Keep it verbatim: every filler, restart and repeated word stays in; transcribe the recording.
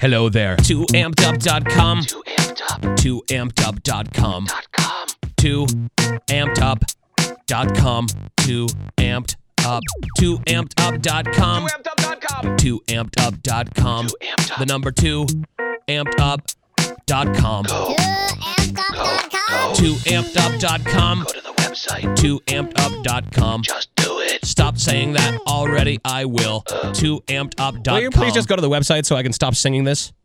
Hello there. two amped up dot com. two amped up two amped up dot com. dot com. two amped up dot com. two amped up. two amped up dot com. two amped up dot com. two amped up dot com. two amped up. The number two amped up dot com. Go. two amped up dot com. two amped up dot com. Go to the website. two amped up dot com. Just do it. Stop saying that already. I will. two amped up dot com. Will you please just go to the website so I can stop singing this?